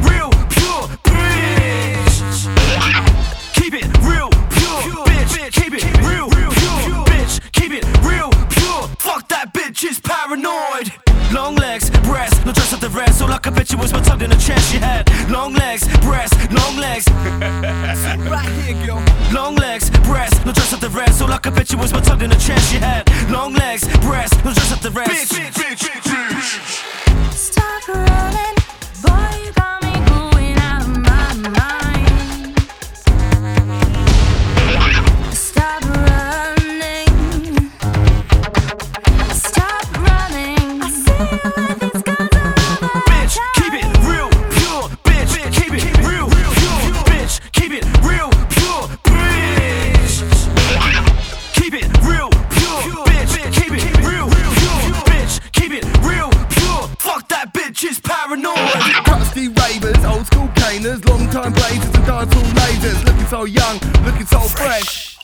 real, pure, bitch. Keep it real, pure, bitch. Keep it real, pure, bitch. Keep it real, pure. Fuck that bitch is paranoid. Long legs, breasts, no dress up the rest. All I could picture was my tongue in the chest. She had long legs, breasts, long legs. Right here, girl. Long legs, breasts, no dress up the rest. All I could picture was my tongue in the chest. She had long legs, breasts, no dress up the rest. Stop running, boy, you got me going out of my mind. Stop running, stop running. I see you with these guns all over. Bitch, keep it real, pure, bitch. Keep it real, pure, bitch. Keep it real, pure, bitch. Keep it real, pure, bitch. Keep it real, pure, bitch. Keep it real, pure. Fuck that bitch is paranoid. Crusty ravers, old school caners, long time blazers and dancehall lasers. Looking so young, looking so fresh.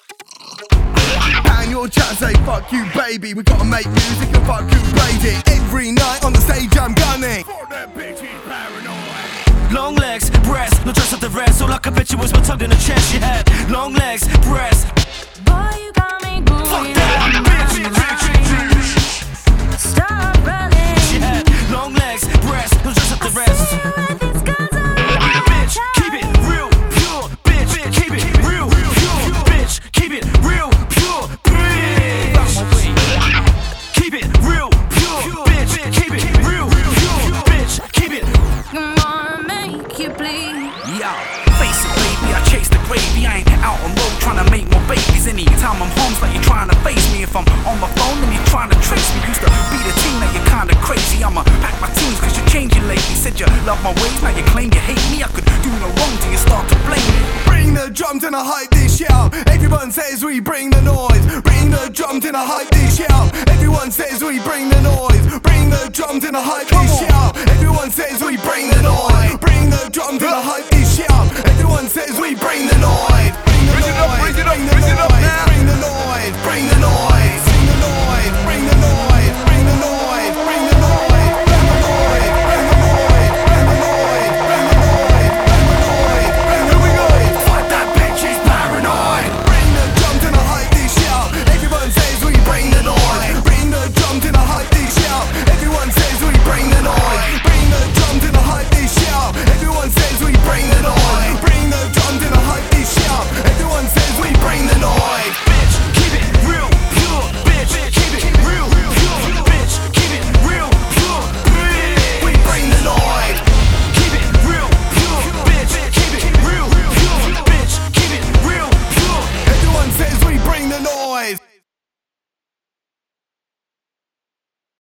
And your chat say fuck you baby, we gotta make music and fuck you crazy. Every night on the stage I'm gunning. Fuck that bitch is paranoid. Long legs, breasts, no dress up the rest. All I could picture was my tongue in the chest. She had long legs, breasts. Boy, you got me going Fuck out that of my bitch. mind. Stop running. She had long legs, breasts, no dress up the rest. See you with these guns all over. Bitch, keep it real, pure, bitch. Keep it real, pure, bitch. Keep it real, pure, bitch. Keep it real, pure, bitch. Keep it real, pure, bitch. Keep it. I'm gonna make you bleed. Yo, face it baby, I chase the gravy. I ain't out on road trying to make more babies. Anytime I'm home, it's like you're trying to face me. If I'm on my phone, then you're trying to trace me. Used to be the team, now you're kinda crazy. I'ma pack my teams cause you're changing lately. Said you love my ways, now you claim you hate me. I could do no wrong till you start to blame me. Bring the drums and I hype this shit up. Everyone says we bring the noise. Bring the drums and I hype this shit up. Everyone says we bring the noise. Bring the drums and I hype this shit up. Everyone says we bring the noise.